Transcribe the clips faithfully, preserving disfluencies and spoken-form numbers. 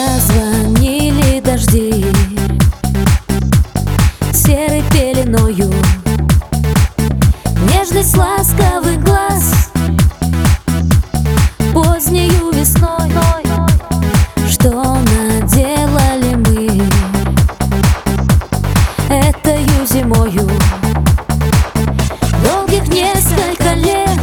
Зазвонили дожди серой пеленою, нежность ласковый глаз позднею весной. Что наделали мы этою зимою? Долгих несколько лет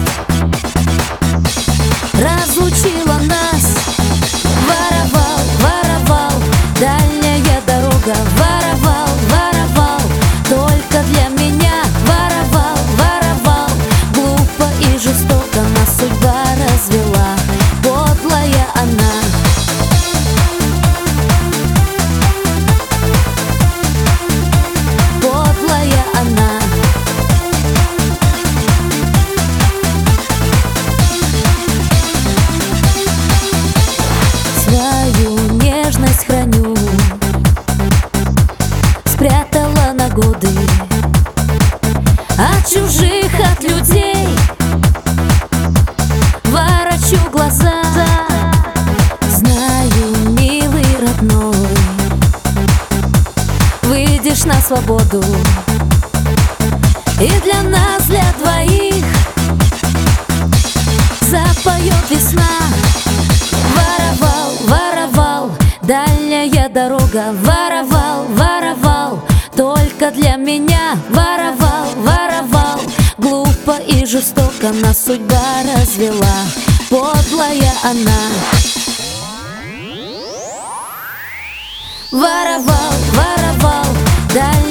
разлучила нас. Воровал, воровал, дальняя дорога. Воровал, воровал, только для меня. Воровал, воровал, глупо и жестоко нас судьба развела. Подлая она. Подлая она. Свою нежность храню, спрятала на годы от чужих, от людей. Ворочу глаза, знаю, милый родной, выйдешь на свободу, и для нас, для двоих, запоет весна. Воровал, воровал, дальняя дорога. Воровал, воровал, только для меня. Воровал, воровал, глупо и жестоко нас судьба развела. Подлая она. Воровал, воровал, дальняя